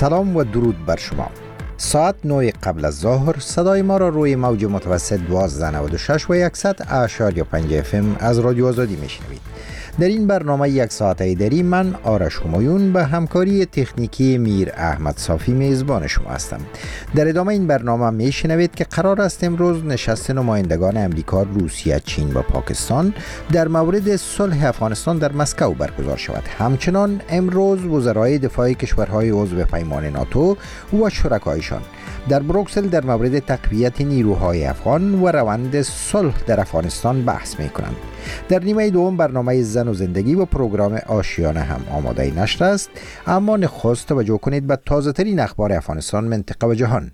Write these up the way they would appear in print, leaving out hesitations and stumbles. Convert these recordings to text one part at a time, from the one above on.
سلام و درود بر شما. ساعت 9 قبل از ظهر صدای ما را روی موج متوسط 1296 و 100.5 FM از رادیو آزادی میشنوید. در این برنامه یک ساعته دری من آرش همایون به همکاری تکنیکی میر احمد صافی میزبان شما هستم. در ادامه این برنامه میشنوید که قرار است امروز نشست نمایندگان امریکا، روسیه، چین و پاکستان در مورد صلح افغانستان در مسکو برگزار شود. همچنان امروز وزرای دفاع کشورهای عضو پیمان ناتو و شرکایشان در بروکسل در مورد تقویت نیروهای افغان و روند صلح در افغانستان بحث میکنند. در نیمه دوم برنامه زن و زندگی و پروگرام آشیانه هم آماده نشر است، اما نخست توجه کنید به تازه ترین اخبار افغانستان، منطقه و جهان.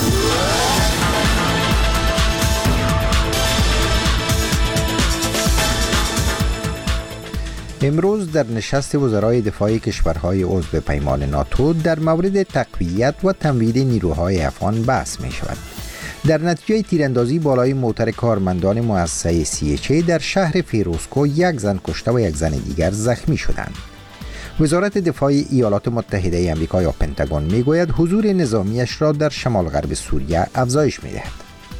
امروز در نشست وزرای دفاع کشورهای عضو پیمان ناتو در مورد تقویت و تمویل نیروهای افغان بحث می شود. در نتیجه تیراندازی بالای موتر کارمندان مؤسسه CHA در شهر فیروزکو یک زن کشته و یک زن دیگر زخمی شدند. وزارت دفاع ایالات متحده آمریکا یا پنتاگون میگوید حضور نظامیش را در شمال غرب سوریه افزایش می‌دهد.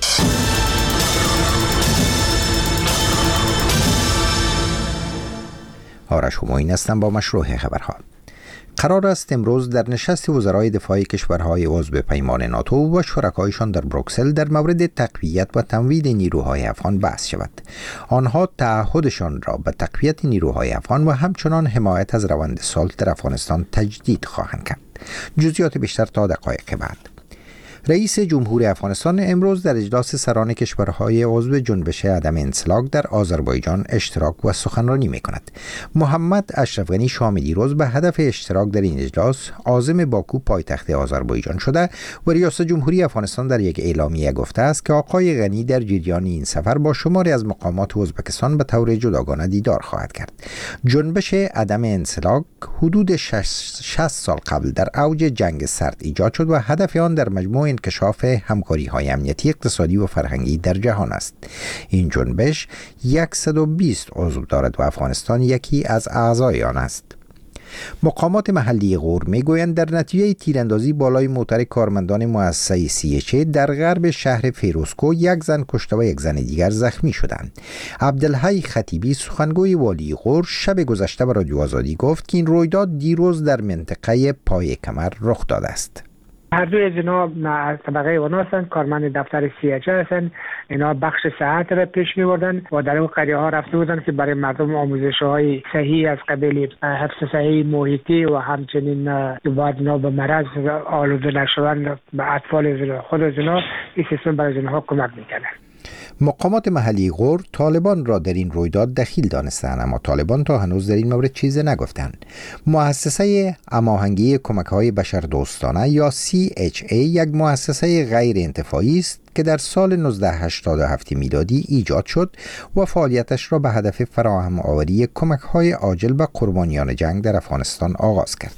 آرش همایون هستم با مشروع خبرها. قرار است امروز در نشست وزرای دفاع کشورهای عضو پیمان ناتو و شرکایشان در بروکسل در مورد تقویت و تمویل نیروهای افغان بحث شود. آنها تعهدشان را به تقویت نیروهای افغان و همچنان حمایت از روند صلح در افغانستان تجدید خواهند کرد. جزئیات بیشتر تا دقایق بعد. رئیس جمهور افغانستان امروز در اجلاس سران کشورهای عضو جنبش عدم انسلاک در آذربایجان اشتراک و سخنرانی می‌کند. محمد اشرف غنی شام دیروز به هدف اشتراک در این اجلاس عازم باکو پایتخت آذربایجان شده و ریاست جمهوری افغانستان در یک اعلامیه گفته است که آقای غنی در جریان این سفر با شماری از مقامات ازبکستان به طور جداگانه دیدار خواهد کرد. جنبش عدم انسلاک حدود 60 سال قبل در اوج جنگ سرد ایجاد شد و هدف آن در مجموع انکشاف همکاری‌های امنیتی، اقتصادی و فرهنگی در جهان است. این جنبش 120 عضو دارد و افغانستان یکی از اعضای آن است. مقامات محلی غور میگویند در نتیجه تیراندازی بالای موتر کارمندان مؤسسه CHA در غرب شهر فیروزکو یک زن کشته و یک زن دیگر زخمی شدند. عبدالحی خطیبی سخنگوی والی غور شب گذشته به رادیو آزادی گفت که این رویداد دیروز در منطقه پای کمر رخ داده است. هر دوی جناب از طبقه اونا هستند، کارمند دفتر CHA هستند. اینا بخش صحت را پیش می‌بردن و در اون قریه ها رفته بودن که برای مردم آموزش‌های صحیح از قبیل حفظ صحیح محیطی و همچنین باید اینا به مرض آلوده نشوند به اطفال خود اینا، این سیستم برای اینها کمک می‌کنه. مقامات محلی غور طالبان را در این رویداد دخیل دانستند، اما طالبان تا هنوز در این مورد چیزی نگفتند. مؤسسه هماهنگی کمک‌های بشردوستانه یا CHA یک مؤسسه غیر انتفاعی است که در سال 1987 میلادی ایجاد شد و فعالیتش را به هدف فراهم آوری کمک‌های عاجل به قربانیان جنگ در افغانستان آغاز کرد.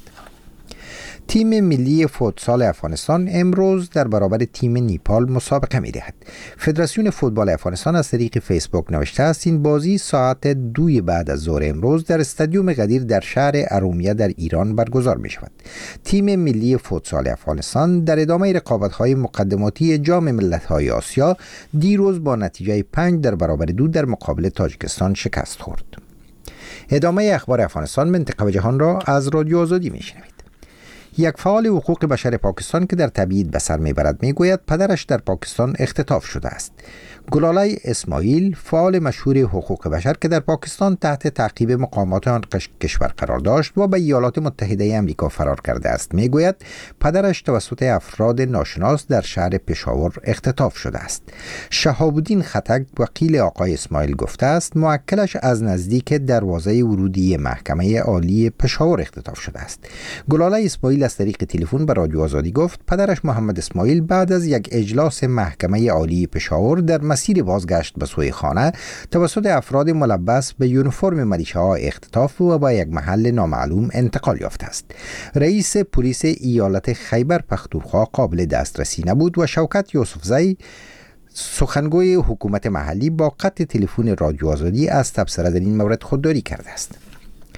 تیم ملی فوتسال افغانستان امروز در برابر تیم نیپال مسابقه می‌دهد. فدراسیون فوتبال افغانستان از طریق فیسبوک نوشته است این بازی ساعت 2 بعد از ظهر امروز در استادیوم قدیر در شهر ارومیه در ایران برگزار می‌شود. تیم ملی فوتسال افغانستان در ادامه رقابت‌های مقدماتی جام ملت‌های آسیا دیروز با نتیجه 5 در برابر 2 در مقابل تاجیکستان شکست خورد. ادامه اخبار افغانستان، منطقه و جهان را از رادیو آزادی می‌شنوید. یک فعال حقوق بشر پاکستان که در تبعید به سر میبرد میگوید پدرش در پاکستان اختطاف شده است. گلالای اسماعیل، فعال مشهور حقوق بشر که در پاکستان تحت تعقیب مقامات آن کشور قرار داشت و به ایالات متحده آمریکا فرار کرده است، میگوید پدرش توسط افراد ناشناس در شهر پشاور اختطاف شده است. شهاب الدین خطک، وکیل آقای اسماعیل، گفته است موکلش از نزدیک دروازه ورودی محکمه عالی پشاور اختطاف شده است. گلالای اسماعیل از طریق تلفن به رادیو آزادی گفت پدرش محمد اسماعیل بعد از یک اجلاس محکمه عالی پشاور در مسیر بازگشت به سوی خانه توسط افراد ملبس به یونیفرم ملیشه ها اختطاف و به یک محل نامعلوم انتقال یافته است. رئیس پلیس ایالت خیبر پختونخوا قابل دسترسی نبود و شوکت یوسفزی، سخنگوی حکومت محلی، با قطع تلفن رادیو آزادی از تبصره در این مورد خودداری کرده است.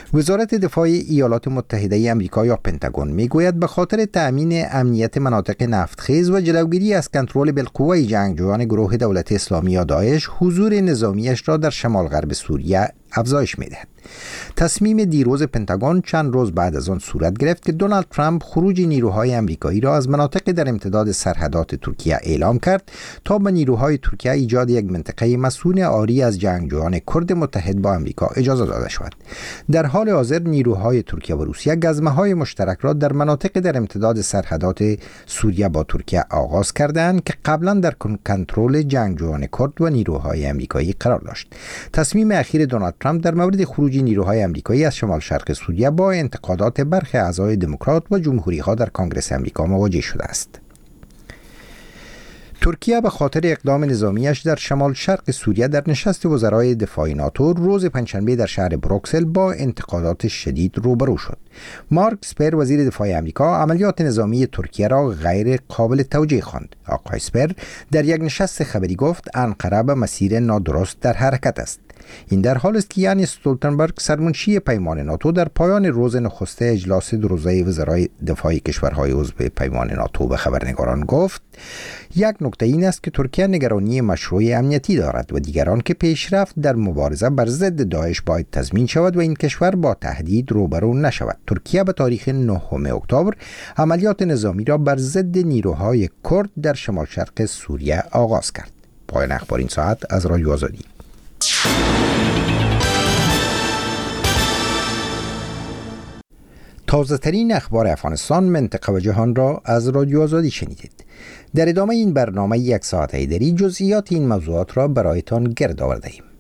وزارت دفاع ایالات متحده آمریکا یا پنتاگون میگوید به خاطر تأمین امنیت مناطق نفتخیز و جلوگیری از کنترل بالقوه جنگجویان گروه دولت اسلامی یا داعش، حضور نظامیش را در شمال غرب سوریه افزایش می‌دهد. تصمیم دیروز پنتاگون چند روز بعد از آن صورت گرفت که دونالد ترامپ خروج نیروهای آمریکایی را از مناطق در امتداد سرحدات ترکیه اعلام کرد تا به نیروهای ترکیه ایجاد یک منطقه مسکون عاری از جنگجویان کرد متحد با آمریکا اجازه داده شود. در حال حاضر نیروهای ترکیه و روسیه گزمه‌های مشترک را در مناطق در امتداد سرحدات سوریه با ترکیه آغاز کردند که قبلا در کنترل جنگجویان کرد و نیروهای آمریکایی قرار داشت. تصمیم اخیر دونالد ترامپ در مورد خروج نیروهای آمریکایی از شمال شرق سوریه با انتقادات برخی اعضای دموکرات و جمهوری‌ها در کنگره آمریکا مواجه شده است. ترکیه به خاطر اقدام نظامیش در شمال شرق سوریه در نشست وزرای دفاع ناتو روز پنجشنبه در شهر بروکسل با انتقادات شدید روبرو شد. مارک اسپر وزیر دفاع آمریکا عملیات نظامی ترکیه را غیر قابل توجیه خواند. آقای اسپر در یک نشست خبری گفت انقره به مسیر نادرست در حرکت است. این در حال است که یانس استولتنبرگ سرمنشی پیمان ناتو در پایان روز نخست اجلاس دو روزه وزرای دفاع کشورهای عضو پیمان ناتو به خبرنگاران گفت یک نکته این است که ترکیه نگرانی مشروع امنیتی دارد و دیگران که پیشرفت در مبارزه بر ضد داعش باید تضمین شود و این کشور با تهدید روبرو نشود. ترکیه به تاریخ 9 اکتبر عملیات نظامی را بر ضد نیروهای کرد در شمال شرق سوریه آغاز کرد. پایان اخبار این ساعت از رادیو آزادی. تازه ترین اخبار افغانستان، منطقه و جهان را از رادیو آزادی شنیدید. در ادامه این برنامه یک ساعت ایدری جزئیات این موضوعات را برایتان گرد آورده ایم.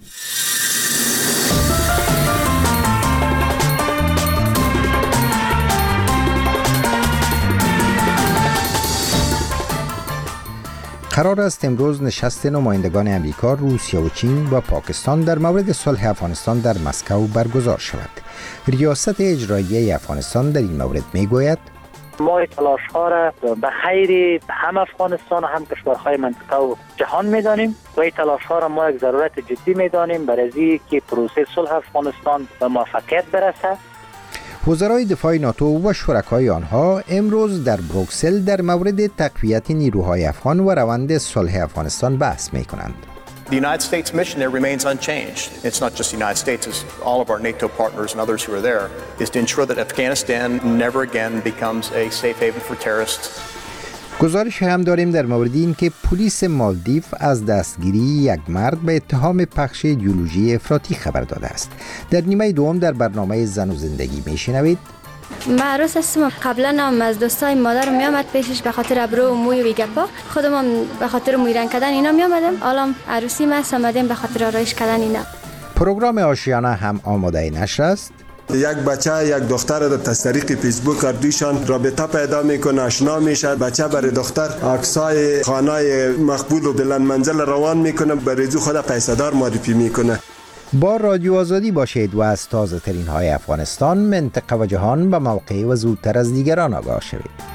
قرار است امروز نشست نمایندگان آمریکا، روسیه و چین و پاکستان در مورد صلح افغانستان در مسکو برگزار شود. ریاست اجرایی افغانستان در این مورد میگوید ما تلاش‌ها را به خیر هم افغانستان و هم کشورهای منطقه و جهان می‌دانیم و این تلاش‌ها را ما یک ضرورت جدی می‌دانیم برای که پروسه صلح افغانستان به موفقیت برسد. وزرای دفاع ناتو و شرکای آنها امروز در بروکسل در مورد تقویت نیروهای افغان و روند صلح افغانستان بحث می‌کنند. The United States mission there remains unchanged. It's not just the United States, it's all of our NATO partners and others who are there, is to ensure that Afghanistan never again becomes a safe haven for terrorists. گزارش هم داریم در مورد این که پلیس مالدیو از دستگیری یک مرد به اتهام پخش ایدئولوژی افراطی خبر داده است. در نیمه دوم در برنامه زن و زندگی میشنوید ما عروس هستم. قبلا هم از دوستای مادر میامد پیشش به خاطر ابرو و موی و بیگپا، خودم هم به خاطر موی رنگ کردن اینا میامدم. حالا عروسی ما آمدیم به خاطر آرایش کردن اینا. پروگرام آشیانه هم آماده نشر است. یک بچه یک دختر در طریق فیسبوک دویشان رابطه پیدا میکنه، آشنا میشه. بچه برای دختر عکسای خانه مقبول و بلند منزل روان میکنه، برای خود پیسه‌دار معرفی میکنه. با رادیو آزادی باشید و از تازه ترین های افغانستان، منطقه و جهان به موقع و زودتر از دیگران آگاه شوید.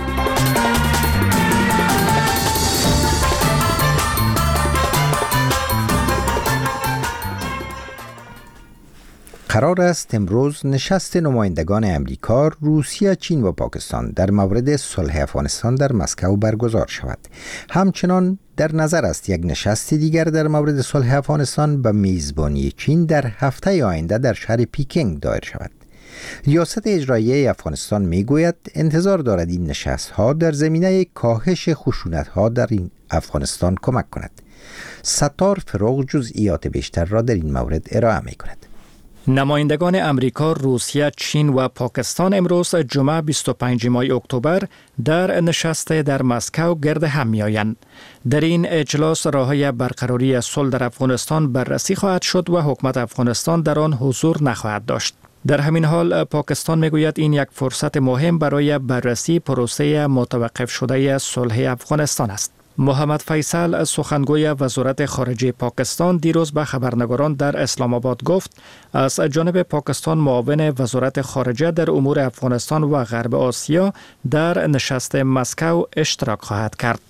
قرار است امروز نشست نمایندگان آمریکا، روسیه، چین و پاکستان در مورد صلح افغانستان در مسکو برگزار شود. همچنان در نظر است یک نشست دیگر در مورد صلح افغانستان به میزبانی چین در هفته آینده در شهر پیکینگ دایر شود. ریاست اجرایی افغانستان میگوید انتظار دارد این نشست‌ها در زمینه کاهش خشونت‌ها در این افغانستان کمک کند. ستار فروغ جزئیات بیشتر را در این مورد ارائه می‌کند. نمایندگان امریکا، روسیه، چین و پاکستان امروز جمعه 25 ماه اکتبر در نشست در مسکو گرد هم می‌آیند. در این اجلاس راه‌های برقراری صلح در افغانستان بررسی خواهد شد و حکومت افغانستان در آن حضور نخواهد داشت. در همین حال پاکستان میگوید این یک فرصت مهم برای بررسی پروسه متوقف شده صلح افغانستان است. محمد فیصل سخنگوی وزارت خارجه پاکستان دیروز به خبرنگاران در اسلام آباد گفت از جانب پاکستان معاون وزارت خارجه در امور افغانستان و غرب آسیا در نشست مسکو اشتراک خواهد کرد.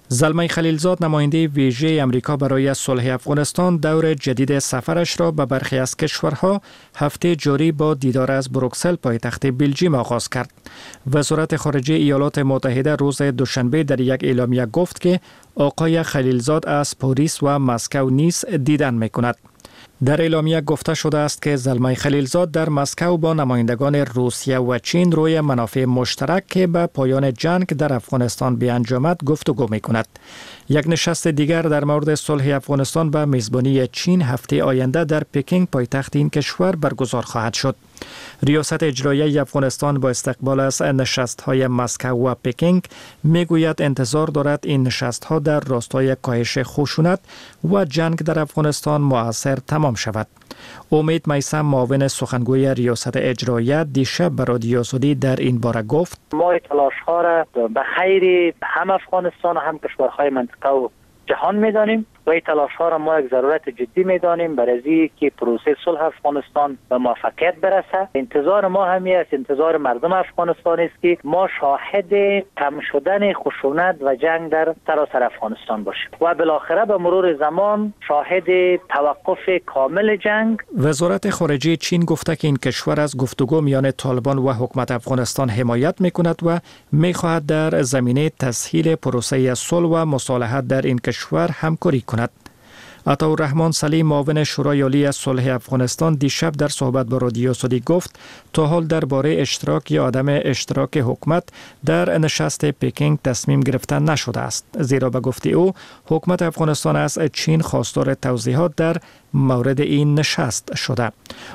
زلمه خلیلزاد نماینده ویژه امریکا برای صلح افغانستان دور جدید سفرش را به برخی از کشورها هفته جاری با دیدار از بروکسل پایتخت بلژیم آغاز کرد. وزارت خارجه ایالات متحده روز دوشنبه در یک اعلامیه گفت که آقای خلیلزاد از پاریس و مسکو نیز دیدن می‌کند. در اعلامیه گفته شده است که زلمه خلیلزاد در مسکو با نمایندگان روسیه و چین روی منافع مشترک که به پایان جنگ در افغانستان بیانجامد گفتگو می‌کند. یک نشست دیگر در مورد صلح افغانستان به میزبانی چین هفته آینده در پکینگ پایتخت این کشور برگزار خواهد شد. ریاست اجرایی افغانستان با استقبال از نشست‌های مسکو و پکینگ میگوید انتظار دارد این نشست‌ها در راستای کاهش خشونت و جنگ در افغانستان مؤثر تمام شود. امید میثم معاون سخنگوی ریاست اجرایی دیشب به رادیو آزادی در این باره گفت: ما تلاش‌ها را به خیر هم افغانستان و هم کشورهای منطقه و جهان می‌دانیم و این تلاش‌ها را ما یک ضرورت جدی می‌دانیم برای که پروسه صلح افغانستان به موفقیت برسه. انتظار ما همی است، انتظار مردم افغانستان است که ما شاهد کم شدن خشونت و جنگ در سراسر افغانستان باشیم و بالاخره به مرور زمان شاهد توقف کامل جنگ. وزارت خارجه چین گفته که این کشور از گفتگو میان طالبان و حکومت افغانستان حمایت می‌کند و می‌خواهد در زمینه تسهیل پروسه صلح و مصالحت در این کشور همکاری کند. عطاالرحمن سلیم معاون شورای عالی صلح افغانستان دیشب در صحبت با رادیو آزادی گفت تا حال درباره اشتراک یا عدم اشتراک حکومت در نشست پکینگ تصمیم گرفته نشده است، زیرا به گفته او حکومت افغانستان از چین خواستار توضیحات در مورد این نشست شده.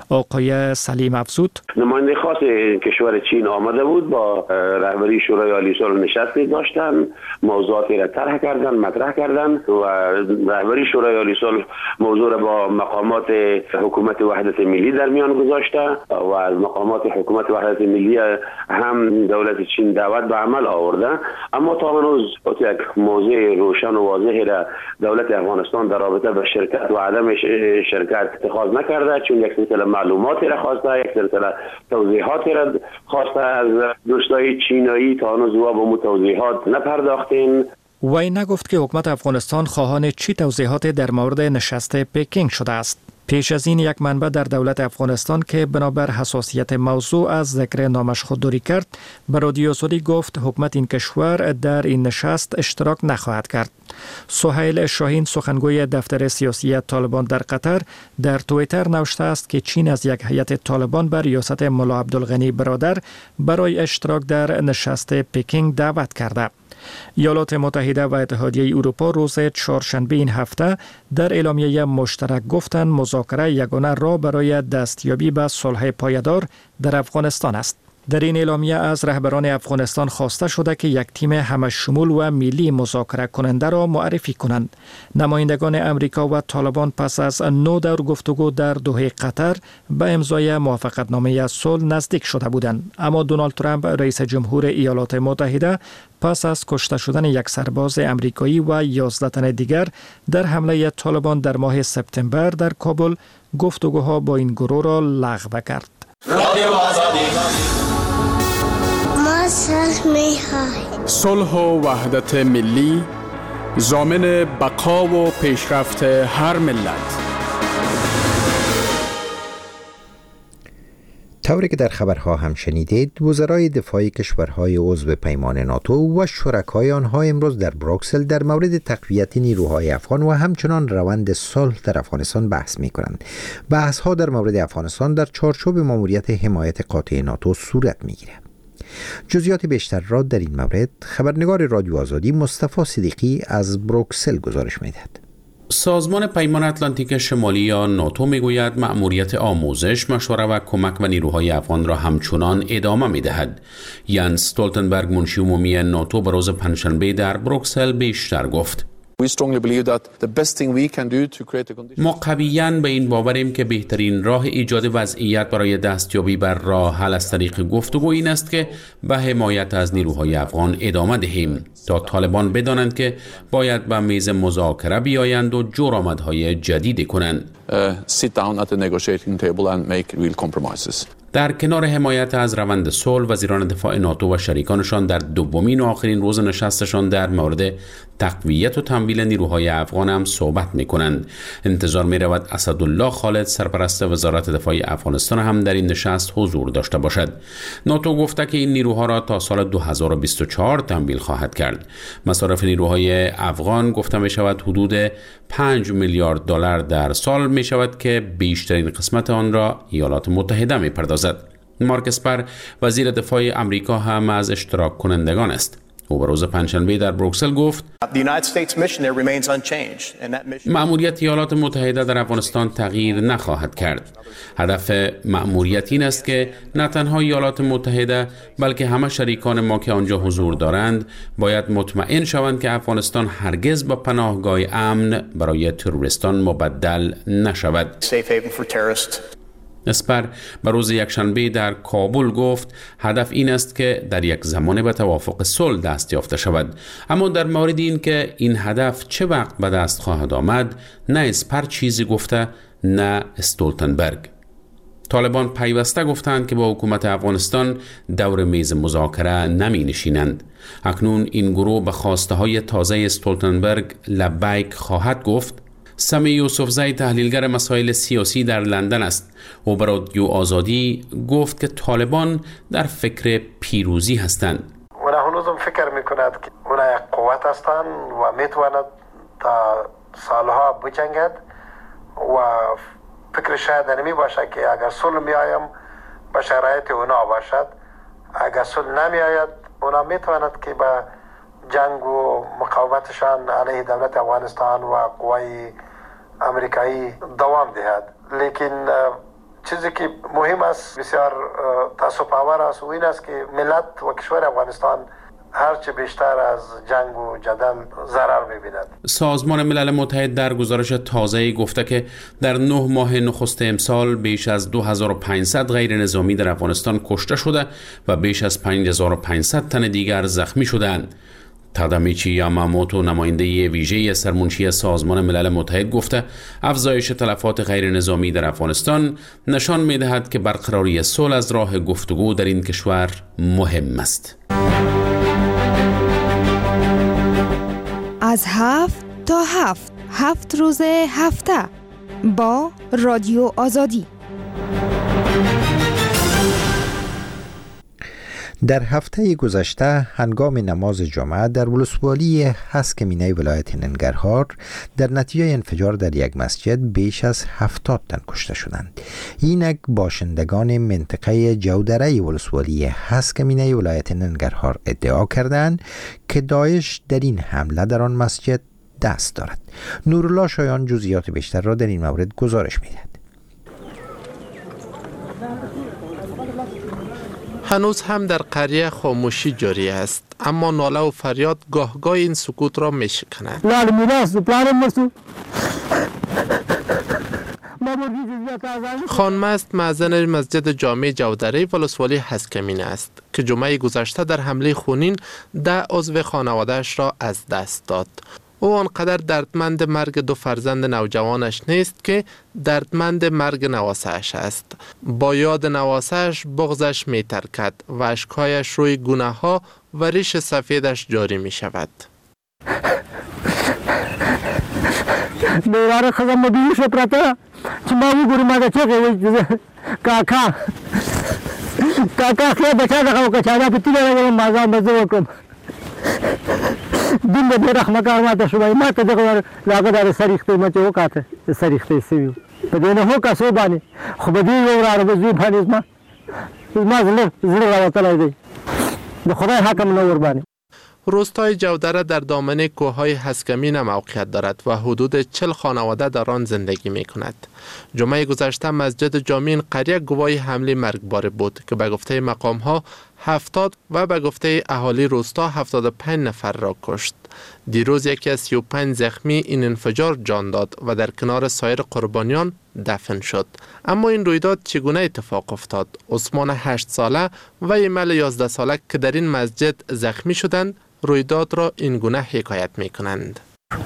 آقای سلیم افزود: نماینده خاص کشور چین آمده بود، با رهبری شورای عالی صلح نشستی داشتن، موضوعاتی را طرح کردن، مطرح کردن و رهبری شورای عالی صلح موضوع را با مقامات حکومت وحدت ملی در میان گذاشته و از مقامات حکومت وحدت ملی هم دولت چین دعوت به عمل آورده، اما تا هنوز یک موضوع روشن و واضحی را دولت افغانستان در رابطه با شرکت و عدم شرکت اتخاذ نکرده، چون یک سلسله معلوماتی را خواسته، یک سلسله توضیحاتی را خواسته از دوستای چینایی، تا هنوز با مو توضیحات نپرداختین. وی نگفت که حکومت افغانستان خواهان چی توضیحات در مورد نشست پکینگ شده است. پیش از این یک منبع در دولت افغانستان که بنابر حساسیت موضوع از ذکر نامش خودداری کرد به رادیو آزادی گفت حکومت این کشور در این نشست اشتراک نخواهد کرد. سهیل شاهین سخنگوی دفتر سیاسی طالبان در قطر در توییتر نوشته است که چین از یک هیئت طالبان به ریاست ملا عبدالغنی برادر برای اشتراک در نشست پکینگ دعوت کرده. ایالات متحده و اتحادیه اروپا روز چهارشنبه این هفته در اعلامیه مشترک گفتند مذاکره یگانه راه برای دستیابی به صلح پایدار در افغانستان است. در این اعلامیه از رهبران افغانستان خواسته شده که یک تیم همشمول و ملی مذاکره کننده را معرفی کنند. نمایندگان امریکا و طالبان پس از 9 دور گفتگو در دوحه قطر به امضای موافقتنامه صلح نزدیک شده بودند، اما دونالد ترامپ رئیس جمهور ایالات متحده پس از کشته شدن یک سرباز امریکایی و 11 تن دیگر در حمله طالبان در ماه سپتامبر در کابل گفتگوها با این گروه را لغو کرد. صلح و وحدت ملی ضامن بقا و پیشرفت هر ملت. طوری که در خبرها هم شنیدید، وزرای دفاعی کشورهای عضو پیمان ناتو و شرکای آنها امروز در بروکسل در مورد تقویت نیروهای افغان و همچنان روند صلح در افغانستان بحث می کنند. بحث ها در مورد افغانستان در چارچوب ماموریت حمایت قاطع ناتو صورت می گیرد. جزئیات بیشتر را در این مورد خبرنگار رادیو آزادی مصطفی صدیقی از بروکسل گزارش می دهد. سازمان پیمان اتلانتیک شمالی یا ناتو میگوید مأموریت آموزش، مشوره و کمک به نیروهای افغان را همچنان ادامه میدهد. ینس استولتنبرگ منشی عمومی ناتو به روز پنجشنبه در بروکسل بیشتر گفت: ما قویاً به این باوریم که بهترین راه ایجاد وضعیت برای دستیابی بر راه حل از طریق گفتگو این است که به حمایت از نیروهای افغان ادامه دهیم تا طالبان بدانند که باید به میز مذاکره بیایند و جرآمدهای جدیدی کنند. در کنار حمایت از روند صلح، وزیران دفاع ناتو و شریکانشان در دومین و آخرین روز نشستشان در مورد تقویت و تمویل نیروهای افغان هم صحبت می‌کنند. انتظار می‌رود اسدالله خالد، سرپرست وزارت دفاع افغانستان، هم در این نشست حضور داشته باشد. ناتو گفته که این نیروها را تا سال 2024 تمویل خواهد کرد. مصارف نیروهای افغان گفته می‌شود حدود 5 میلیارد دلار در سال می‌شود که بیشترین قسمت آن را ایالات متحده می‌پردازد. مارک اسپر، وزیر دفاع آمریکا، هم از اشتراک کنندگان است. او به روز پنجشنبه در بروکسل گفت مأموریت ایالات متحده در افغانستان تغییر نخواهد کرد. هدف مأموریت این است که نه تنها ایالات متحده بلکه همه شریکان ما که آنجا حضور دارند باید مطمئن شوند که افغانستان هرگز به پناهگاه امن برای تروریستان مبدل نشود. اسپر به روز یکشنبه در کابل گفت هدف این است که در یک زمان به توافق صلح دست یافته شود، اما در مورد این که این هدف چه وقت به دست خواهد آمد، نه اسپر چیزی گفته نه استولتنبرگ. طالبان پیوسته گفتند که با حکومت افغانستان دور میز مذاکره نمی نشینند. اکنون این گروه به خواسته های تازه استولتنبرگ لبیک خواهد گفت. سمی یوسفزی، تحلیلگر مسائل سیاسی در لندن است. او به رادیو آزادی گفت که طالبان در فکر پیروزی هستند. اونا هنوزم فکر میکند که اونا یک قوت هستند و میتواند تا سالها بجنگد و فکر شاید نمی باشه که اگر صلح می آیم به شرایط اونا باشد. اگر صلح نمی آید اونا میتواند که به جنگ و مقاومتشان علیه دولت افغانستان و قوای امریکایی دوام دهد. لیکن چیزی که مهم است، بسیار تاسف آور است، و این است که ملت و کشور افغانستان هرچه بیشتر از جنگ و جدل ضرر می‌بیند. سازمان ملل متحد در گزارش تازه‌ای گفته که در 9 ماه نخست امسال بیش از 2500 غیر نظامی در افغانستان کشته شده و بیش از 5500 تن دیگر زخمی شدند. تادامیچی یاماموتو، نماینده ویژه سرمنشی سازمان ملل متحد، گفته افزایش تلفات غیر نظامی در افغانستان نشان می‌دهد که برقراری صلح از راه گفتگو در این کشور مهم است. از 7 تا 7 روز هفته با رادیو آزادی. در هفته گذشته هنگام نماز جمعه در ولسوالی هسکمینه ولایت ننگرهار در نتیجه انفجار در یک مسجد بیش از 70 تن کشته شدند. اینک باشندگان منطقه جودره ولسوالی هسکمینه ولایت ننگرهار ادعا کردند که داعش در این حمله در آن مسجد دست دارد. نورالله شایان جزئیات بیشتر را در این مورد گزارش می‌دهد. هنوز هم در قریه خاموشی جاری است، اما ناله و فریاد گاه این سکوت را میشکند. خانمست معزن مسجد جامع جودره ولسوالی هسکمینه است که جمعه گذشته در حمله خونین 10 عضو خانواده‌اش را از دست داد. او آنقدر دردمند مرگ 2 فرزند نوجوانش نیست که دردمند مرگ نواسه‌اش است. با یاد نواسه‌اش بغضش می ترکد و اشکهایش روی گونه‌ها و ریش سفیدش جاری می شود. میراره خزم مبیش پرتا چه ما گوری ما چه کاکا خیا بچا دغه کچا په تیله ما مزه وکم دین به رحمت کار ماته شوی ماته دغه لاګه در سریخته مچ وکاته سریخته سوي په دې نه هو کاسو باندې خو به دې یو را وځي باندې ما زړه راوتلای دی د خدای حکم نور باندې. روستای جودره در دامنه کوههای هسکمینه موقعیت دارد و حدود 40 خانواده در آن زندگی می کند. جمعه گذشته مسجد جامع این قریه گواهی حمله مرگبار بود که به گفته مقام ها 70 و به گفته اهالی روستا 75 نفر را کشت. دیروز یکی از 35 زخمی این انفجار جان داد و در کنار سایر قربانیان دفن شد. اما این رویداد چگونه اتفاق افتاد؟ عثمان 8 ساله و ایمل 11 ساله که در این مسجد زخمی شدند رویداد را این گونه حکایت می کنند.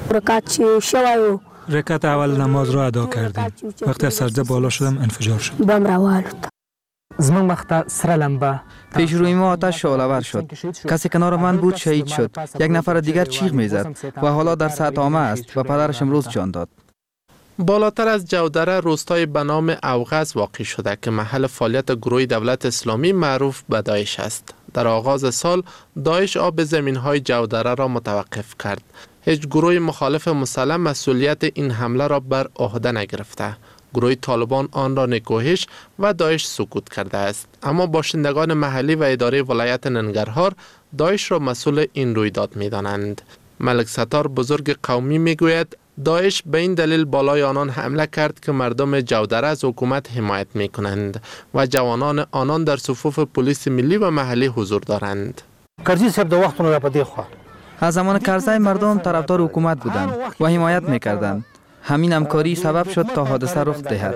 رکعت اول نماز را ادا کردیم. وقتی از سجده بالا شدم انفجار شد. زمان مخته سر لمبه پیش روی ما آتش شعله‌ور شد. کسی کنار من بود شهید شد. یک نفر دیگر چیغ میزد و حالا در سطح عامه است و پدرش امروز جان داد. بالاتر از جودره روستای به نام اوغز واقع شده که محل فعالیت گروه دولت اسلامی معروف به داعش است. در آغاز سال داعش آب زمین‌های جودره را متوقف کرد. هیچ گروه مخالف مسلم مسئولیت این حمله را بر عهده نگرفته. گروه طالبان آن را نکوهش و داعش سکوت کرده است. اما باشندگان محلی و اداره ولایت ننگرهار داعش را مسئول این رویداد می‌دانند. ملک ستار بزرگ قومی میگوید داعش به این دلیل بالای آنان حمله کرد که مردم جودره از حکومت حمایت می کنند و جوانان آنان در صفوف پلیس ملی و محلی حضور دارند. از زمان کرزی مردم طرفدار حکومت بودند و حمایت می کردند. همین همکاری سبب شد تا حادثه رخ دهد.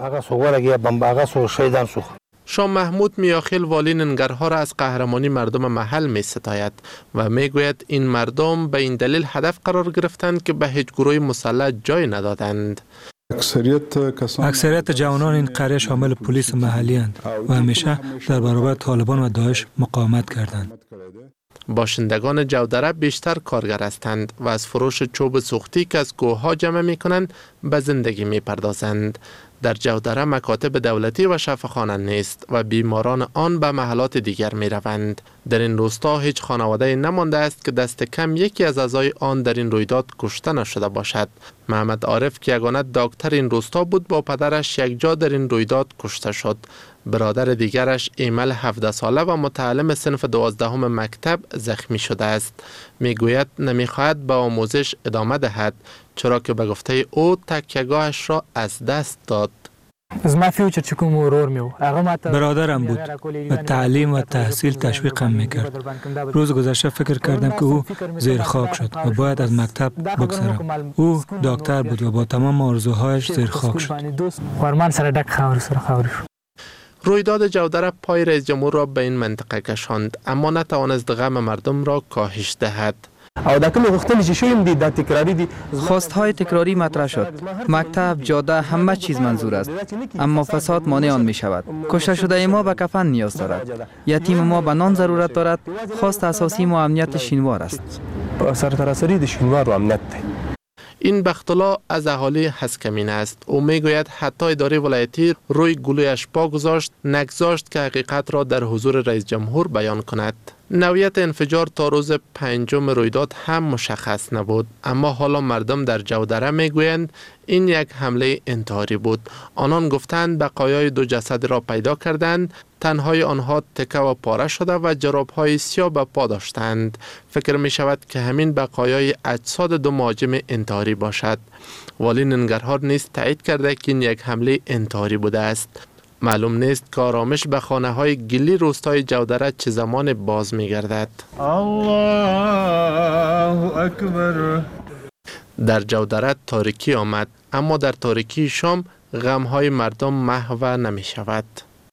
شاه محمود میاخیل والی ننگرهار از قهرمانی مردم محل می ستاید و می گوید این مردم به این دلیل هدف قرار گرفتند که به هیچ گروه مسلح جای ندادند. اکثریت جوانان این قریه شامل پلیس محلی اند و همیشه در برابر طالبان و داعش مقاومت کردند. باشندگان جودره بیشتر کارگر هستند و از فروش چوب سوختی که از کوه‌ها جمع می کنند به زندگی می پردازند. در جودره مکاتب دولتی و شفاخانه نیست و بیماران آن به محلات دیگر می روند. در این روستا هیچ خانواده نمانده است که دست کم یکی از اعضای آن در این رویداد کشته نشده باشد. محمد عارف که یگانه دکتر این روستا بود با پدرش یک جا در این رویداد کشته شد. برادر دیگرش ایمل 17 ساله و متعلم صنف 12 مکتب زخمی شده است. میگوید نمیخواهد به آموزش ادامه دهد چرا که به گفته او تکیه‌گاهش را از دست داد. برادرم بود و تعلیم و تحصیل تشویقم میکرد. روز گذشته فکر کردم که او زیر خاک شد و باید از مکتب بگذرم. او دکتر بود و با تمام آرزوهایش زیر خاک شد. رویداد جودره پای رئیس جمهور را به این منطقه کشاند اما نتوانست غم مردم را کاهش دهد. خواستهای تکراری مطرح شد. مکتب، جاده، همه چیز منظور است اما فساد مانع آن می شود. کشته شده ما به کفن نیاز دارد. یتیم ما به نان ضرورت دارد. خواست اساسی ما امنیت شینوار است. سرتاسری شینوار و امنیت. این بختالله از اهالی هسکمین است. او میگوید حتی اداره ولایتی روی گلویش پا گذاشت نگذاشت که حقیقت را در حضور رئیس جمهور بیان کند. نوعیت انفجار تا روز 5 رویداد هم مشخص نبود اما حالا مردم در جودره میگویند این یک حمله انتحاری بود. آنان گفتند بقایای 2 جسد را پیدا کردند. تنهای آنها تکه و پاره شده و جراب‌های سیاه به پا داشتند. فکر می شود که همین بقایای اجساد 2 مهاجم انتحاری باشد. والی ننگرهار نیز تایید کرده که این یک حمله انتحاری بوده است. معلوم نیست که آرامش به خانه‌های گلی روستای جودره چه زمان باز می‌گردد. الله اکبر. در جودره تاریکی آمد اما در تاریکی شام غم‌های مردم محو نمی‌شود.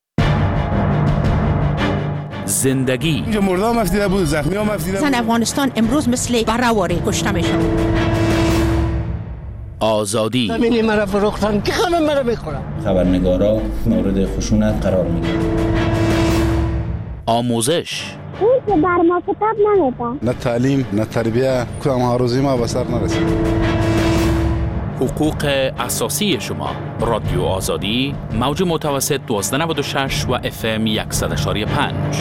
زندگی اینجا مرده هم افتیده بود، زخمی هم افتیده بود. زن افغانستان امروز مثل بره‌واره کشته میشد. آزادی همینی مرا فروختن که خانم مرا میخورم. خبرنگارا مورد خشونت قرار میگیرن. آموزش اون که بر ما کتاب نمیده. نه تعلیم نه تربیه کدام هاروزی ما به سر نرسید. حقوق اساسی شما. رادیو آزادی موج متوسط 1296 و FM 100.5.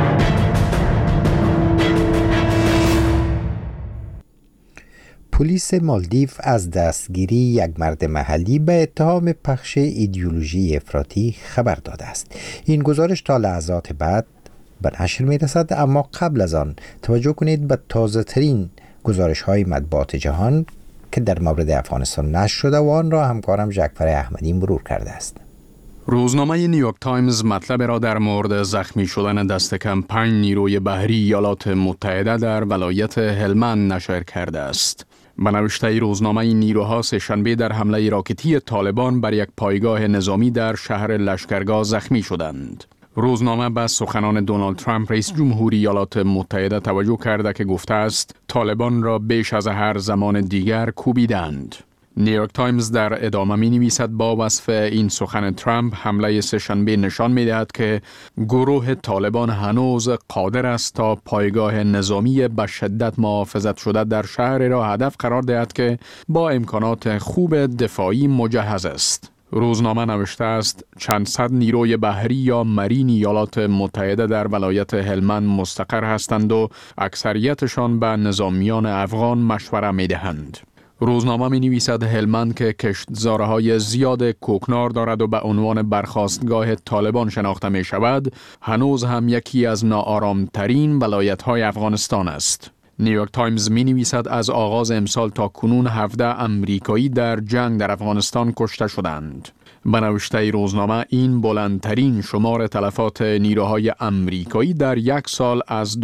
پلیس مالدیو از دستگیری یک مرد محلی به اتهام پخش ایدئولوژی افراطی خبر داده است. این گزارش تا لحظات بعد به نشر می رسد اما قبل از آن توجه کنید به تازه ترین گزارش های مطبوعات جهان که در مورد افغانستان نشر شده و آن را همکارم جعفر احمدی مرور کرده است. روزنامه نیویورک تایمز مطلب را در مورد زخمی شدن دست کم 5 نیروی بحری ایالات متحده در ولایت هلمند نشر کرده است. به نوشته روزنامه نیروها سه‌شنبه در حمله راکتی طالبان بر یک پایگاه نظامی در شهر لشکرگاه زخمی شدند. روزنامه به سخنان دونالد ترامپ رئیس جمهوری ایالات متحده توجه کرده که گفته است طالبان را بیش از هر زمان دیگر کوبیدند. نیویورک تایمز در ادامه می نویسد با وصف این سخن ترامپ حمله سه‌شنبه نشان می دهد که گروه طالبان هنوز قادر است تا پایگاه نظامی به شدت محافظت شده در شهر را هدف قرار دهد که با امکانات خوب دفاعی مجهز است. روزنامه نوشته است چند صد نیروی بحری یا مرین ایالات متحده در ولایت هلمند مستقر هستند و اکثریتشان به نظامیان افغان مشوره می دهند. روزنامه می نویسد هلمند که کشتزارهای زیاد کوکنار دارد و به عنوان برخاستگاه طالبان شناخته می شود، هنوز هم یکی از ناآرامترین ولایت‌های افغانستان است. نیویورک تایمز می نویسد از آغاز امسال تا کنون 17 امریکایی در جنگ در افغانستان کشته شدند. به نوشته روزنامه این بلندترین شمار تلفات نیروهای امریکایی در یک سال از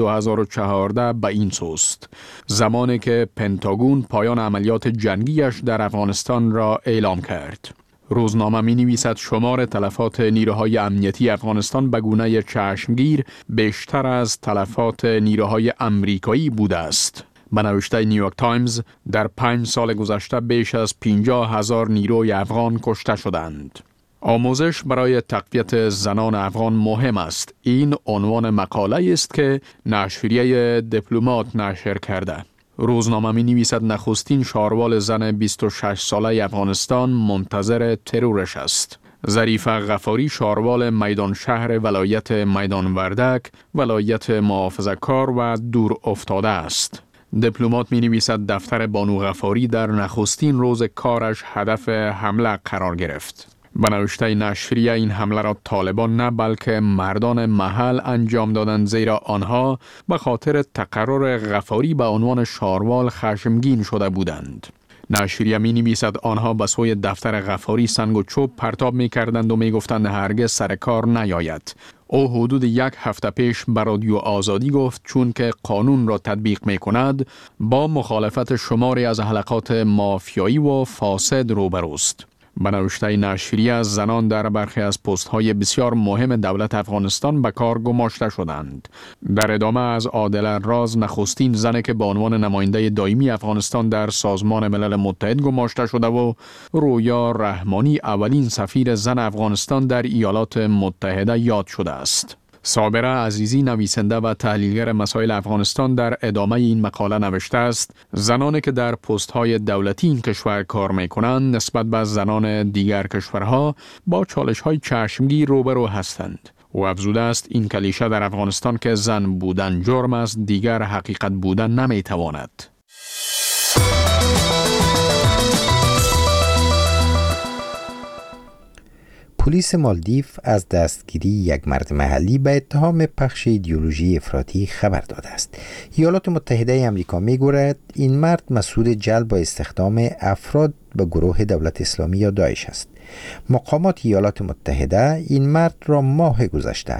2014 به این سوست، زمانی که پنتاگون پایان عملیات جنگیش در افغانستان را اعلام کرد. روزنامه می نویسد شمار تلفات نیروهای امنیتی افغانستان به گونه چشمگیر بیشتر از تلفات نیروهای امریکایی بوده است. به نوشته نیویورک تایمز در 5 سال گذشته بیش از 50,000 نیروی افغان کشته شدند. آموزش برای تقویت زنان افغان مهم است. این عنوان مقاله است که نشریه دیپلمات نشر کرده. روزنامه می نویسد نخستین شاروال زن 26 ساله افغانستان منتظر ترورش است. ظریفه غفاری شاروال میدان شهر ولایت میدان وردک، ولایت محافظه کار و دور افتاده است. دیپلمات می نویسد دفتر بانو غفاری در نخستین روز کارش هدف حمله قرار گرفت. به نوشته نشریه این حمله را طالبان نه بلکه مردان محل انجام دادند، زیرا آنها به خاطر تقرر غفاری به عنوان شاروال خشمگین شده بودند. نشریه می نویسد آنها به سوی دفتر غفاری سنگ و چوب پرتاب می کردند و می گفتند هرگز سر کار نیاید. او حدود 1 هفته پیش به رادیو آزادی گفت چون که قانون را تطبیق می کند با مخالفت شماری از حلقات مافیایی و فاسد روبروست. به نوشته نشریه زنان در برخی از پست‌های بسیار مهم دولت افغانستان به کار گماشته شدند. در ادامه از عادله راز نخستین زنی که به عنوان نماینده دائمی افغانستان در سازمان ملل متحد گماشته شده و رویا رحمانی اولین سفیر زن افغانستان در ایالات متحده یاد شده است. صابره عزیزی نویسنده و تحلیلگر مسائل افغانستان در ادامه این مقاله نوشته است زنانی که در پست‌های دولتی این کشور کار می‌کنند نسبت به زنان دیگر کشورها با چالش‌های چشمگیر روبرو هستند. او افزوده است این کلیشه در افغانستان که زن بودن جرم است دیگر حقیقت بودن نمی‌تواند. پلیس مالدیو از دستگیری یک مرد محلی به اتهام پخش ایدئولوژی افراطی خبر داده است. ایالات متحده آمریکا می‌گوید این مرد مسئول جلب و استخدام افراد به گروه دولت اسلامی یا داعش است. مقامات ایالات متحده این مرد را ماه گذشته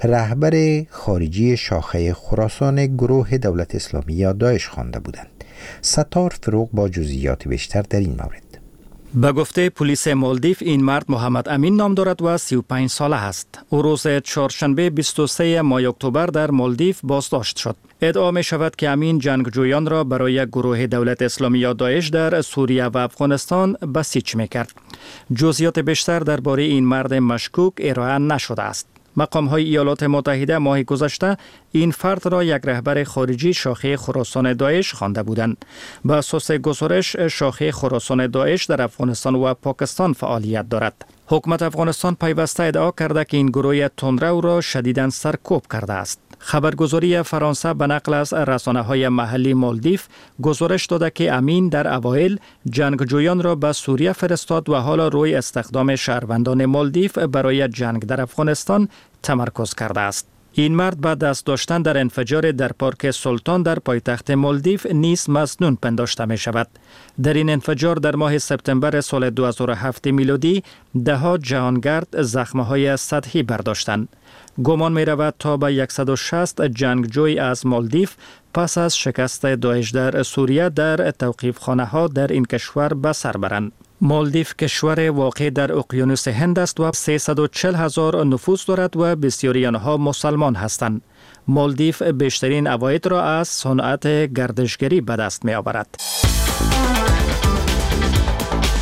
رهبر خارجی شاخه خراسان گروه دولت اسلامی یا داعش خوانده بودند. ستار فروغ با جزئیات بیشتر در این مورد. به گفته پلیس مالدیو این مرد محمد امین نام دارد و 35 ساله است. او روز چهارشنبه 23 ماه اکتبر در مالدیو بازداشت شد. ادعا می شود که امین جنگجویان را برای گروه دولت اسلامی یا داعش در سوریه و افغانستان بسیج می کرد. جزئیات بیشتر درباره این مرد مشکوک ارائه نشده است. مقام‌های ایالات متحده ماه گذشته این فرد را یک رهبر خارجی شاخه خراسان داعش خوانده بودند. به اساس گزارش شاخه خراسان داعش در افغانستان و پاکستان فعالیت دارد. حکومت افغانستان پیوسته ادعا کرده که این گروه تندرو را شدیداً سرکوب کرده است. خبرگزاری فرانسه به نقل از رسانه‌های محلی مالدیو گزارش داده که امین در اوایل جنگجویان را به سوریه فرستاد و حالا روی استخدام شهروندان مالدیو برای جنگ در افغانستان تمرکز کرده است. این مرد بعد دست داشتن در انفجار در پارک سلطان در پایتخت مالدیو نیز مسنون پنداشته می شود. در این انفجار در ماه سپتامبر سال 2007 میلادی دهها جهانگرد زخم‌های سطحی برداشتند. گمان می رود تا به 160 جنگجوی از مالدیو پس از شکست داعش در سوریه در توقیفخانه ها در این کشور به سر برند. مالدیو کشور واقع در اقیانوس هند است و 340,000 نفوس دارد و بسیاری آنها مسلمان هستند. مالدیو بیشترین عواید را از صنعت گردشگری به دست می آورد.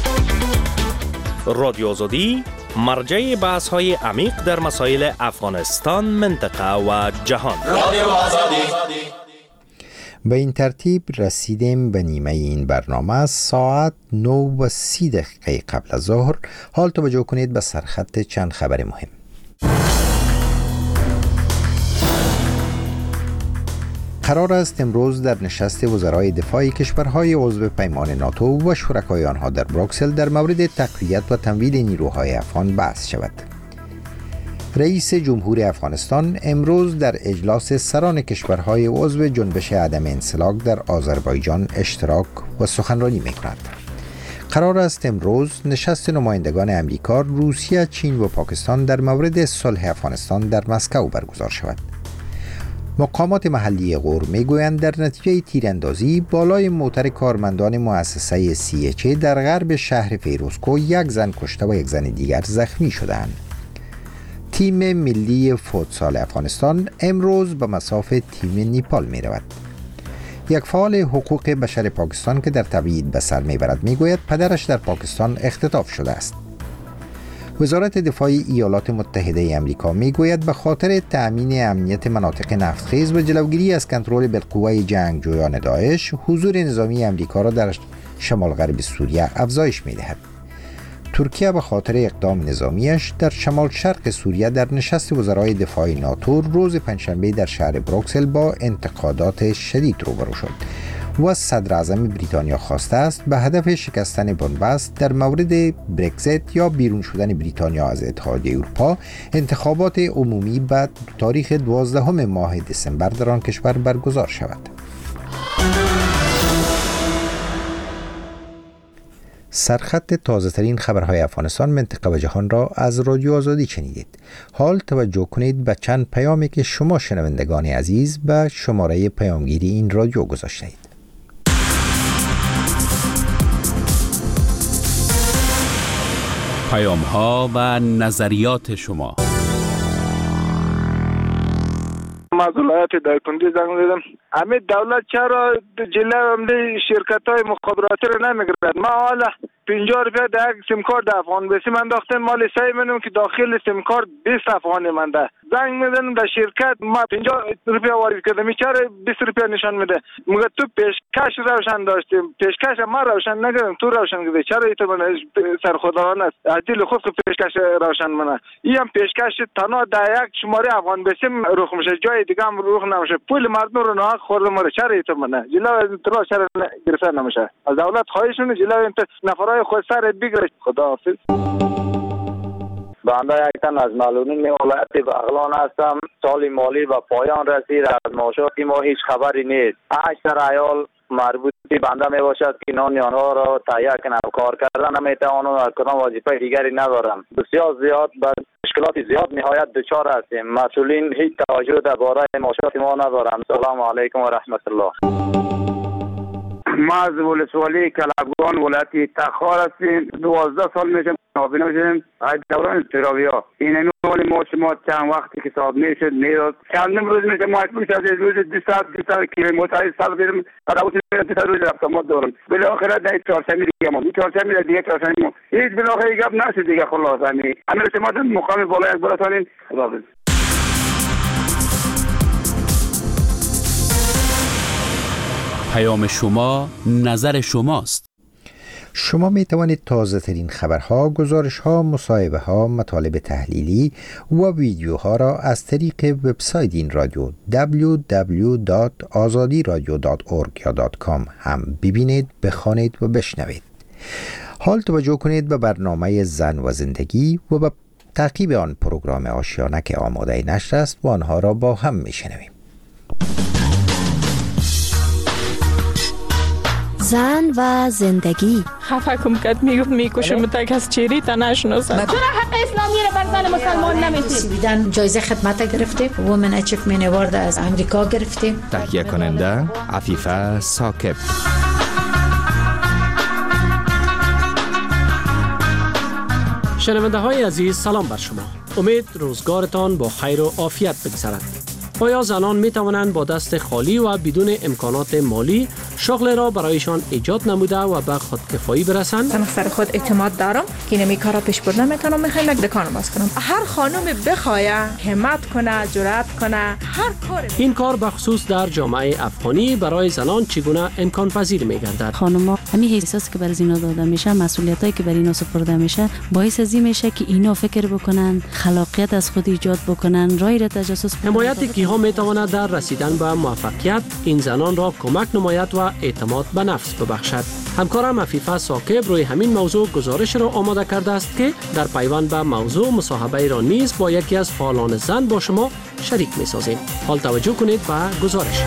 رادیو آزادی مرجع بحث های عمیق در مسائل افغانستان، منطقه و جهان. رادیو آزادی. به این ترتیب رسیدیم به نیمه این برنامه. ساعت 9:30 قبل از ظهر. حال توجه کنید به سرخط چند خبر مهم. قرار است امروز در نشست وزرای دفاع کشورهای عضو پیمان ناتو و شرکای آنها در بروکسل در مورد تقویت و تمویل نیروهای افغان بحث شود. رئیس جمهور افغانستان امروز در اجلاس سران کشورهای عضو جنبش عدم انسلاک در آذربایجان اشتراک و سخنرانی می‌کند. قرار است امروز نشست نمایندگان امریکا، روسیه، چین و پاکستان در مورد صلح افغانستان در مسکو برگزار شود. مقامات محلی غور میگویند در نتیجه تیراندازی بالای موتر کارمندان مؤسسه CHA در غرب شهر فیروزکو یک زن کشته و یک زن دیگر زخمی شدند. تیم ملی فوتسال افغانستان امروز به مصاف تیم نیپال می رود. یک فعال حقوق بشر پاکستان که در تبعید به سر می برد می گوید پدرش در پاکستان اختطاف شده است. وزارت دفاع ایالات متحده امریکا می گوید به خاطر تأمین امنیت مناطق نفتخیز و جلوگیری از کنترل بالقوه جنگجویان داعش، حضور نظامی امریکا را در شمال غرب سوریه افزایش می دهد. ترکیه به خاطر اقدام نظامیش در شمال شرق سوریه در نشست وزرای دفاع ناتو روز پنجشنبه در شهر بروکسل با انتقادات شدید روبرو شد و صدر اعظم بریتانیا خواسته است به هدف شکستن بنبست در مورد برگزیت یا بیرون شدن بریتانیا از اتحادیه اروپا انتخابات عمومی بعد تاریخ 12 ماه دسامبر در آن کشور برگزار شود. سرخط تازه ترین خبرهای افغانستان، منطقه و جهان را از رادیو آزادی شنیدید. حال توجه کنید به چند پیامی که شما شنوندگان عزیز به شماره پیامگیری این رادیو گذاشتید. پیام‌ها و نظریات شما. از ولایت دایکنډي زنگ زدم. همه دولت چرا جلو عمده شرکت‌های مخابراتی رو نمیگیرد؟ ما حالا 50 روپیه در یک سیم کارت افغان بسیم انداختم، مال سعی منم که داخل سیم کارت 20 افغانی منده. زنگ میزنم در شرکت ما 50 روپیه وارد کردم، چرا 20 روپیه نشان میده؟ میگه تو پیشکش روشن داشتیم، پیشکش ما روشن نکردیم، تو روشن کردی، چرا ایت من سرخودران است از دل خود که پیشکش روشن منه. این هم پیشکش تنها در یک شماره افغان بسیم روخ میشه، جای دیگه هم روخ نمیشه. پول مردم رو ناحق خورده مره، چرا ایت منه جلو اطلاع چرا گرفته نمیشه؟ از دولت خواهش کنه جلو نفرای خود سر بگیره. خداحافظ. بنده یک تن از معلولین ولایت بغلان هستم. سال مالی و پایان رسید، از معاشات ما هیچ خبری نیست. 8 عیال مربوط بنده می باشد که نان آنها را تهیه کنم، کار کردن نمیتوانم، کدام وظیفه دیگری ندارم. بسیار زیاد به مشکلات زیاد نهایت دچار هستیم. مسئولین هیچ توجه درباره معاشات ما ندارند. سلام علیکم و رحمت الله. ما از ولسوالی کلبگان ولایت تخار هستیم. 12 سال میشه نابینا شدیم از دوران تراویا. این نمی‌ولی ما چند وقتی که صاحب میشد میداد، چندم روز میشه مجبور شدیم روز 200 کیلومتر سال بریم، راوت میرم 200 روز رفتم ما دورم. بالاخره در چهارشنبه دیگه ما چهارشنبه دیگه چهارشنبه هیچ بالاخره گپ نشد دیگه. خلاص همین شما مقام بالای براتونین. خداحافظ. پیام شما، نظر شماست. شما می توانید تازه ترین خبرها، گزارش‌ها، مصاحبه‌ها، مطالب تحلیلی و ویدیوها را از طریق وبسایت این رادیو www.azadiradio.org یا .com هم ببینید، بخوانید و بشنوید. حال توجه کنید به برنامه زن و زندگی و به تعقیب آن پروگرام آشیانه که آماده نشر است و آنها را با هم میشنویم. زن و زندگی. خفه کم کرد میگفت میکشم تک از چیری تا نشناسم. چرا حق اسلامی رو بر زن مسلمان نمیدید؟ سویدن جایزه خدمت گرفتیم، وومن اچیومنت اوارد از امریکا گرفتیم. تهیه کننده عفیفه ثاقب. شنونده های عزیز، سلام بر شما. امید روزگارتان با خیر و عافیت بگذرد. آیا زنان می توانند با دست خالی و بدون امکانات مالی شغل را برایشان ایجاد نموده و به خودکفایی برسند. من سر خود اعتماد دارم که نمی کارا پیش بردن میتونم. میخوایم یک دکان باز کنم. هر خانم بخواد همت کنه، جرأت کنه، هر کاری. این کار به خصوص در جامعه افغانی برای زنان چگونه امکان پذیر میگردد؟ خانم‌ها همین احساسی که برای اینا داده میشه، مسئولیتایی که برای اینا سپرده میشه، باعث از این میشه که اینا فکر بکنن، خلاقیت از خود ایجاد بکنن، رای را تجسس کنن. حمایت کیها میتواند در رسیدن به موفقیت این زنان را کمک نماید و اعتماد به نفس ببخشد. همکارم عفیفه ثاقب روی همین موضوع گزارش را آماده کرده است که در پیوند به موضوع مصاحبه را نیز با یکی از فعالان زن با شما شریک می‌سازیم. حال توجه کنید به گزارش.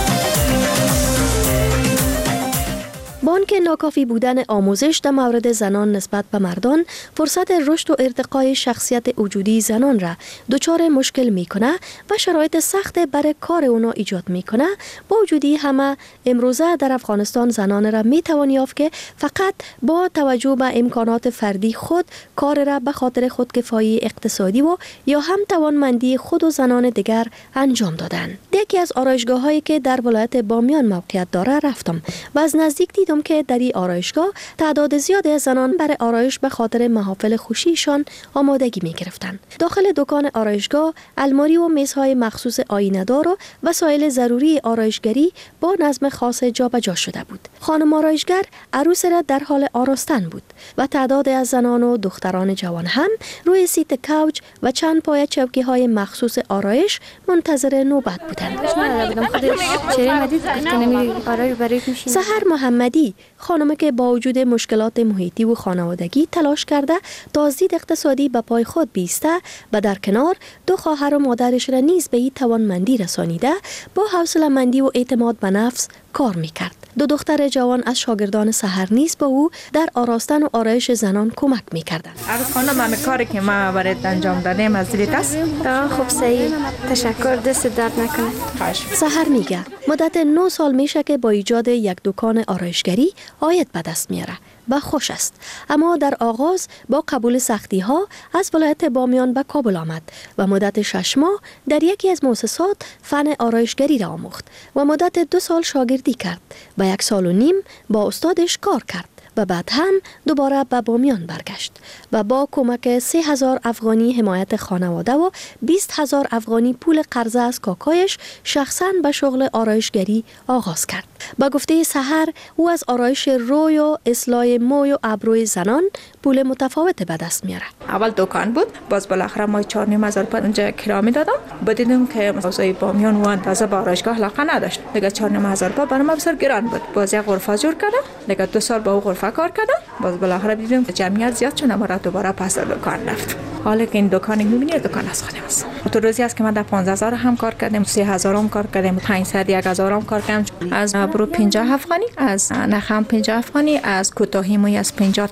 با آنکه ناکافی بودن آموزش در مورد زنان نسبت به مردان فرصت رشد و ارتقای شخصیت وجودی زنان را دچار مشکل میکنه و شرایط سخت برای کار اونا ایجاد میکنه، با وجودی همه امروزه در افغانستان زنان را میتوان یافت که فقط با توجه به امکانات فردی خود کار را به خاطر خودکفایی اقتصادی و یا هم توانمندی خود و زنان دیگر انجام دادن. یکی از آرایشگاه‌هایی که در ولایت بامیان موقعیت داره رفتم و از نزدیک دیدم که در این آرایشگاه تعداد زیادی از زنان برای آرایش به خاطر محافل خوشیشان آمادگی می گرفتند. داخل دکان آرایشگاه الماری و میزهای مخصوص آینه‌دار و وسایل ضروری آرایشگری با نظم خاص جابجا شده بود. خانم آرایشگر عروس را در حال آراستن بود و تعداد از زنان و دختران جوان هم روی سیت کوچ و چند پایه چوکی‌های مخصوص آرایش منتظر نوبت بودند. سحر محمدی خانمی که با وجود مشکلات محیطی و خانوادگی تلاش کرده تازدید اقتصادی به پای خود بیسته و در کنار دو خواهر و مادرش را نیز به این توانمندی رسانیده با حوصله‌مندی و اعتماد به نفس کار میکرد. دو دختر جوان از شاگردان سحر نیز با او در آراستن و آرایش زنان کمک میکردند. عروس خانم همه کاری که ما برات انجام دادیم از دلت است؟ خوب صحیح. تشکر، دست درد نکنه. سحر میگه مدت 9 سال میشه که با ایجاد یک دکان آرایشگری عاید به دست میاره و خوش است، اما در آغاز با قبول سختی ها از ولایت بامیان به کابل آمد و مدت 6 ماه در یکی از مؤسسات فن آرایشگری را آموخت و مدت 2 سال شاگردی کرد و 1 سال و نیم با استادش کار کرد و بعد هم دوباره به بامیان برگشت و با کمک 3000 افغانی حمایت خانواده و 20000 افغانی پول قرضه از کاکایش شخصاً به شغل آرایشگری آغاز کرد. با گفته سحر او از آرایش روی و اصلاح موی و ابروی زنان پول متفاوت به دست میاره. اول دکان بود، باز بالاخره ما 4,500 اونجا کرایه میدادم. دیدم که اوضاع بامیان و اندازه با آرایشگاه علاقه نداشت. دیگه 4,500 برام بسیار گران بود. باز یک غرفه جور کردم. دیگه 2 سال با غرفه کار کردم. باز بالاخره دیدم که جمعیت زیاد شد، ما را دوباره پس دکان رفت. حالا که این دکانی می‌بینید دکان از خودم است. تو روزی است که من در 15000 هم کار کردم، 3000 هم کار کردم، 500 1000 هم کار کردم. از برو 50 افغانی، از نخام 50 افغانی، از کوتاهی موی از 50